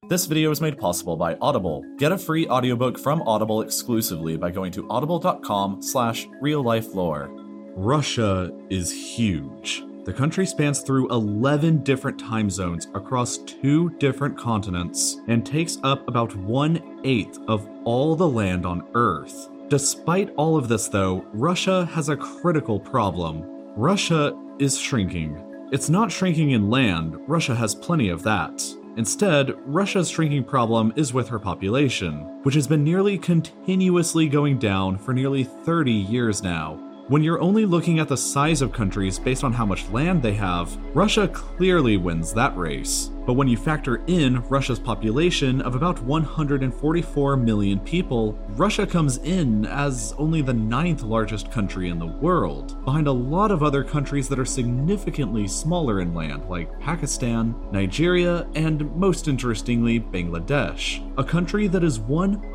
This video is made possible by Audible. Get a free audiobook from Audible exclusively by going to audible.com/reallifelore. Russia is huge. The country spans through 11 different time zones across 2 different continents and takes up about 1/8 of all the land on Earth. Despite all of this though, Russia has a critical problem. Russia is shrinking. It's not shrinking in land, Russia has plenty of that. Instead, Russia's shrinking problem is with her population, which has been nearly continuously going down for nearly 30 years now. When you're only looking at the size of countries based on how much land they have, Russia clearly wins that race. But when you factor in Russia's population of about 144 million people, Russia comes in as only the 9th largest country in the world, behind a lot of other countries that are significantly smaller in land, like Pakistan, Nigeria, and most interestingly, Bangladesh, a country that is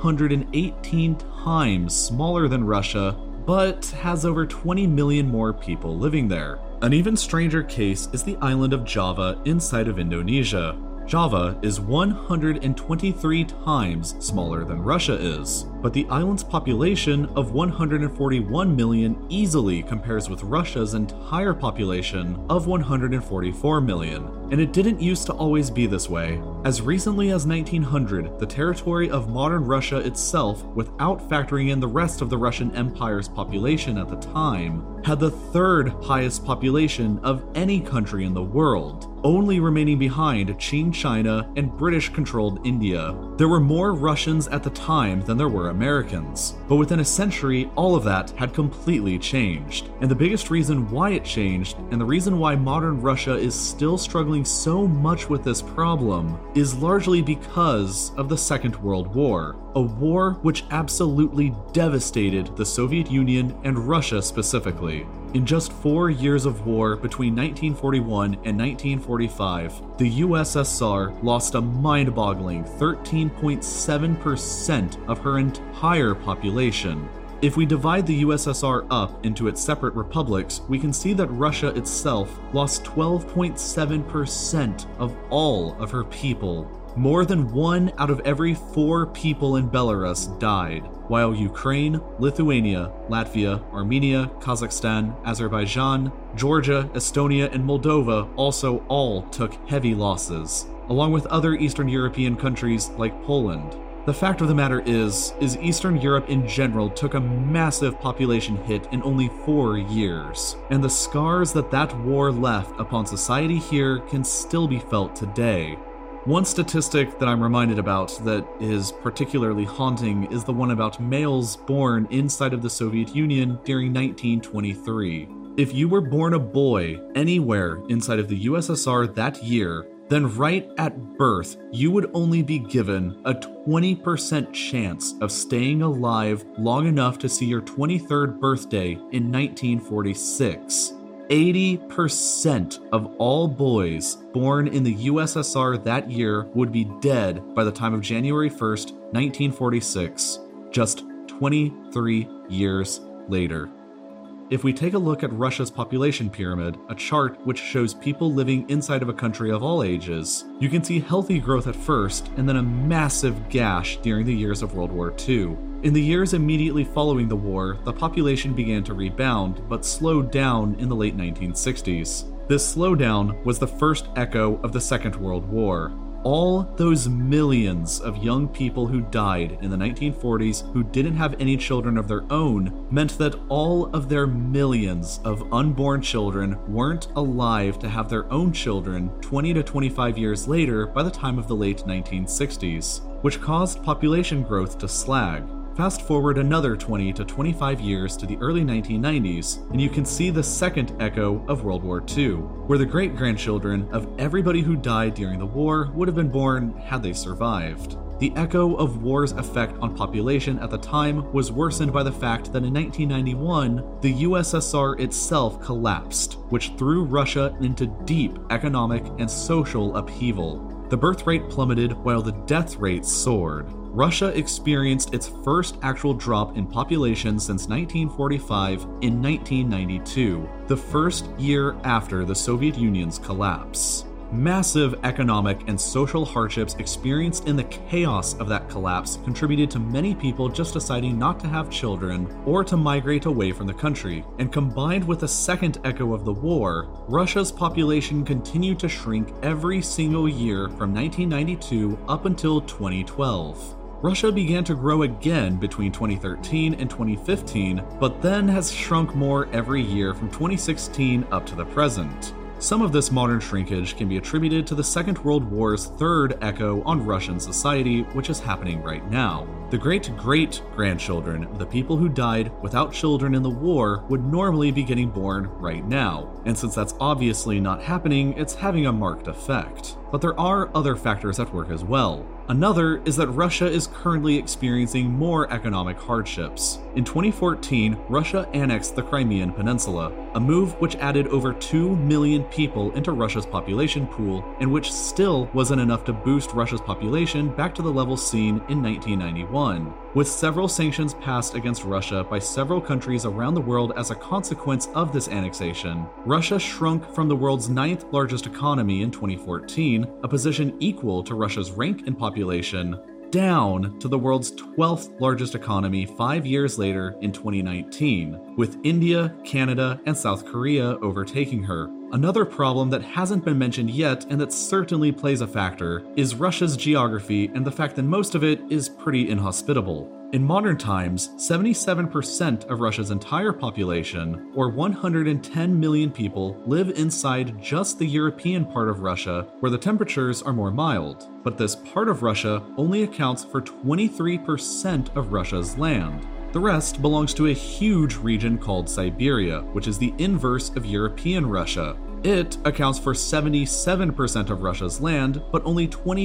118 times smaller than Russia, but has over 20 million more people living there. An even stranger case is the island of Java inside of Indonesia. Java is 123 times smaller than Russia is, but the island's population of 141 million easily compares with Russia's entire population of 144 million. And it didn't used to always be this way. As recently as 1900, the territory of modern Russia itself, without factoring in the rest of the Russian Empire's population at the time, had the 3rd highest population of any country in the world, only remaining behind Qing China and British-controlled India. There were more Russians at the time than there were Americans, but within a century, all of that had completely changed. And the biggest reason why it changed, and the reason why modern Russia is still struggling so much with this problem, is largely because of the Second World War, a war which absolutely devastated the Soviet Union and Russia specifically. In just 4 years of war between 1941 and 1945, the USSR lost a mind-boggling 13.7% of her entire population. If we divide the USSR up into its separate republics, we can see that Russia itself lost 12.7% of all of her people. More than 1 out of every 4 people in Belarus died, while Ukraine, Lithuania, Latvia, Armenia, Kazakhstan, Azerbaijan, Georgia, Estonia, and Moldova also all took heavy losses, along with other Eastern European countries like Poland. The fact of the matter is Eastern Europe in general took a massive population hit in only 4 years, and the scars that war left upon society here can still be felt today. One statistic that I'm reminded about that is particularly haunting is the one about males born inside of the Soviet Union during 1923. If you were born a boy anywhere inside of the USSR that year, then right at birth, you would only be given a 20% chance of staying alive long enough to see your 23rd birthday in 1946. 80% of all boys born in the USSR that year would be dead by the time of January 1st, 1946, just 23 years later. If we take a look at Russia's population pyramid, a chart which shows people living inside of a country of all ages, you can see healthy growth at first and then a massive gash during the years of World War II. In the years immediately following the war, the population began to rebound, but slowed down in the late 1960s. This slowdown was the first echo of the Second World War. All those millions of young people who died in the 1940s who didn't have any children of their own meant that all of their millions of unborn children weren't alive to have their own children 20 to 25 years later by the time of the late 1960s, which caused population growth to slag. Fast forward another 20 to 25 years to the early 1990s, and you can see the second echo of World War II, where the great-grandchildren of everybody who died during the war would have been born had they survived. The echo of war's effect on population at the time was worsened by the fact that in 1991, the USSR itself collapsed, which threw Russia into deep economic and social upheaval. The birth rate plummeted while the death rate soared. Russia experienced its first actual drop in population since 1945 in 1992, the first year after the Soviet Union's collapse. Massive economic and social hardships experienced in the chaos of that collapse contributed to many people just deciding not to have children or to migrate away from the country, and combined with the second echo of the war, Russia's population continued to shrink every single year from 1992 up until 2012. Russia began to grow again between 2013 and 2015, but then has shrunk more every year from 2016 up to the present. Some of this modern shrinkage can be attributed to the Second World War's third echo on Russian society, which is happening right now. The great-great-grandchildren of the people who died without children in the war would normally be getting born right now, and since that's obviously not happening, it's having a marked effect. But there are other factors at work as well. Another is that Russia is currently experiencing more economic hardships. In 2014, Russia annexed the Crimean Peninsula, a move which added over 2 million people into Russia's population pool, and which still wasn't enough to boost Russia's population back to the levels seen in 1991. With several sanctions passed against Russia by several countries around the world as a consequence of this annexation, Russia shrunk from the world's 9th largest economy in 2014, a position equal to Russia's rank in population, down to the world's 12th largest economy 5 years later in 2019, with India, Canada, and South Korea overtaking her. Another problem that hasn't been mentioned yet, and that certainly plays a factor, is Russia's geography and the fact that most of it is pretty inhospitable. In modern times, 77% of Russia's entire population, or 110 million people, live inside just the European part of Russia, where the temperatures are more mild. But this part of Russia only accounts for 23% of Russia's land. The rest belongs to a huge region called Siberia, which is the inverse of European Russia. It accounts for 77% of Russia's land, but only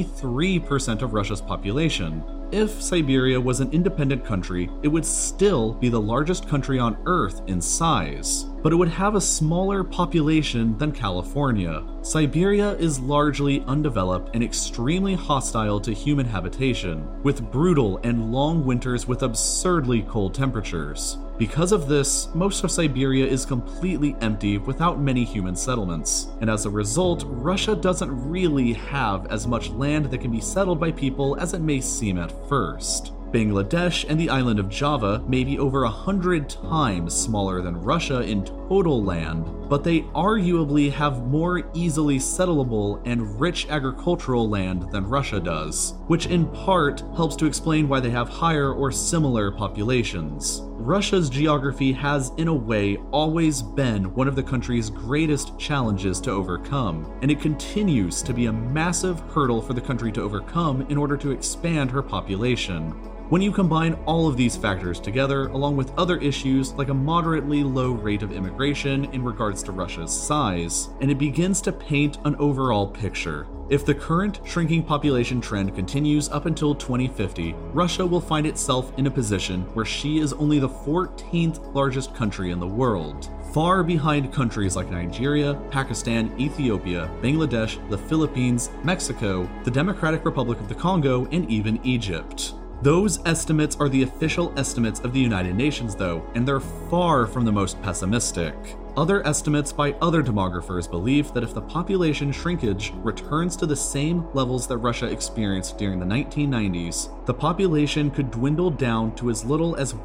23% of Russia's population. If Siberia was an independent country, it would still be the largest country on Earth in size, but it would have a smaller population than California. Siberia is largely undeveloped and extremely hostile to human habitation, with brutal and long winters with absurdly cold temperatures. Because of this, most of Siberia is completely empty without many human settlements, and as a result, Russia doesn't really have as much land that can be settled by people as it may seem at first. Bangladesh and the island of Java may be over 100 times smaller than Russia in total land, but they arguably have more easily settleable and rich agricultural land than Russia does, which in part helps to explain why they have higher or similar populations. Russia's geography has, in a way, always been one of the country's greatest challenges to overcome, and it continues to be a massive hurdle for the country to overcome in order to expand her population. When you combine all of these factors together, along with other issues like a moderately low rate of immigration in regards to Russia's size, and it begins to paint an overall picture. If the current shrinking population trend continues up until 2050, Russia will find itself in a position where she is only the 14th largest country in the world, far behind countries like Nigeria, Pakistan, Ethiopia, Bangladesh, the Philippines, Mexico, the Democratic Republic of the Congo, and even Egypt. Those estimates are the official estimates of the United Nations, though, and they're far from the most pessimistic. Other estimates by other demographers believe that if the population shrinkage returns to the same levels that Russia experienced during the 1990s, the population could dwindle down to as little as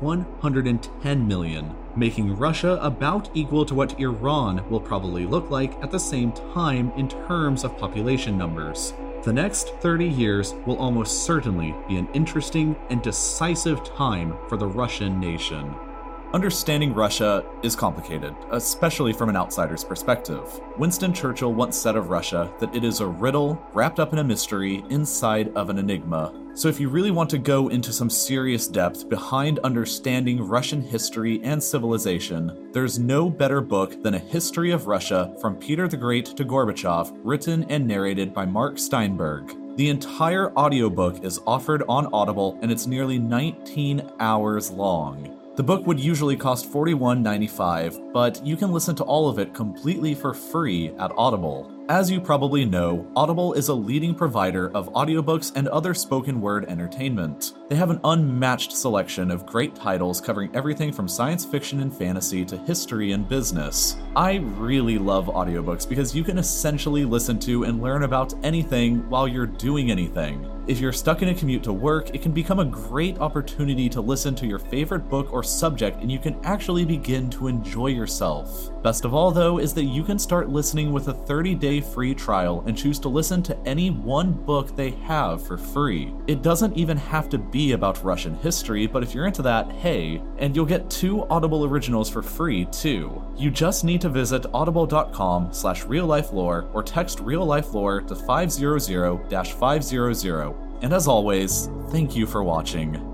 110 million, making Russia about equal to what Iran will probably look like at the same time in terms of population numbers. The next 30 years will almost certainly be an interesting and decisive time for the Russian nation. Understanding Russia is complicated, especially from an outsider's perspective. Winston Churchill once said of Russia that it is a riddle wrapped up in a mystery inside of an enigma. So if you really want to go into some serious depth behind understanding Russian history and civilization, there's no better book than A History of Russia from Peter the Great to Gorbachev, written and narrated by Mark Steinberg. The entire audiobook is offered on Audible, and it's nearly 19 hours long. The book would usually cost $41.95, but you can listen to all of it completely for free at Audible. As you probably know, Audible is a leading provider of audiobooks and other spoken word entertainment. They have an unmatched selection of great titles covering everything from science fiction and fantasy to history and business. I really love audiobooks because you can essentially listen to and learn about anything while you're doing anything. If you're stuck in a commute to work, it can become a great opportunity to listen to your favorite book or subject, and you can actually begin to enjoy yourself. Best of all, though, is that you can start listening with a 30-day free trial and choose to listen to any one book they have for free. It doesn't even have to be about Russian history, but if you're into that, hey, and you'll get 2 Audible originals for free, too. You just need to visit audible.com/reallifelore or text reallifelore to 500-500. And as always, thank you for watching.